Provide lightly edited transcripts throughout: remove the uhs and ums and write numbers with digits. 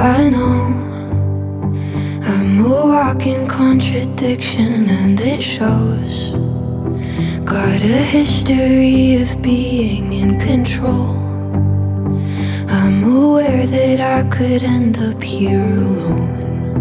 I know I'm a walking contradiction, and it shows. Got a history of being in control. I'm aware that I could end up here alone.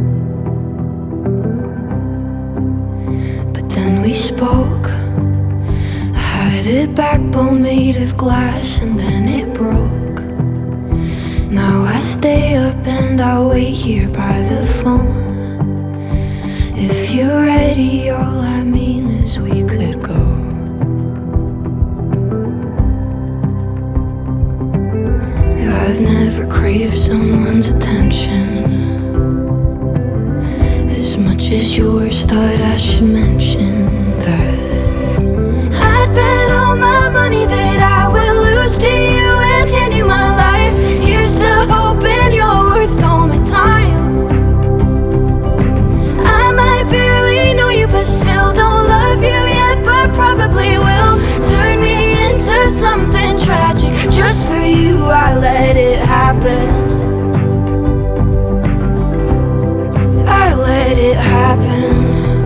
But then we spoke. I had a backbone made of glass, and then it broke. Now I stay up and I wait here by the phone. If you're ready, all I mean is we could go. I've never craved someone's attention as much as yours thought I should mention that I'd bet all my money that I will lose to you and hand you my life. Here's to hoping you're worth all my time. I might barely know you, but still don't love you yet, but probably will. Turn me into something tragic. Just for you, I let it happen. I let it happen.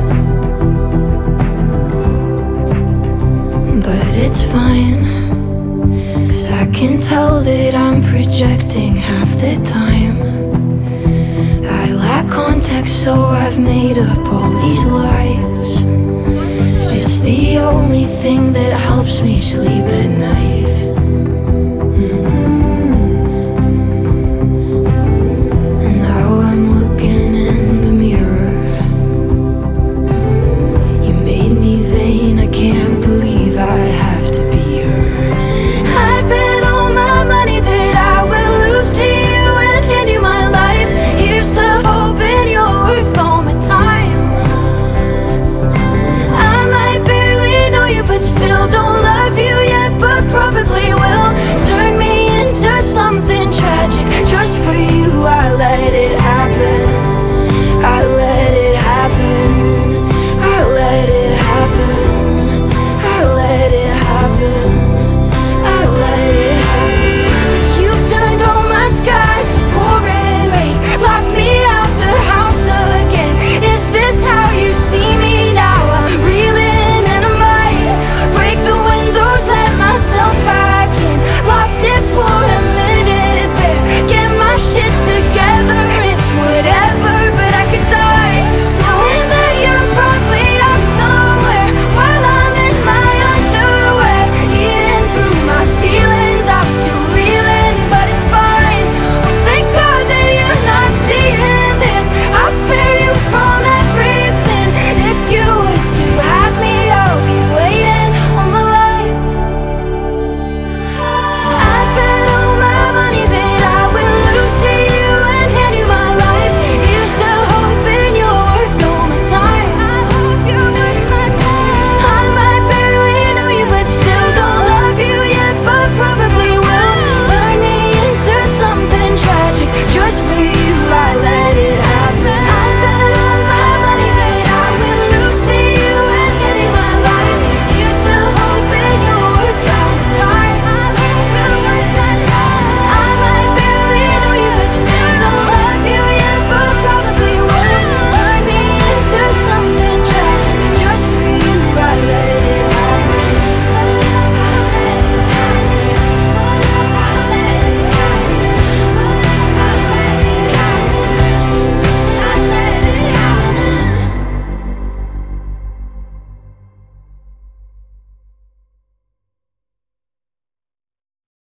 But it's fine, 'cause I can tell that I'm projecting half the time. I lack context, so I've made up all these lies. It's just the only thing that helps me sleep at night.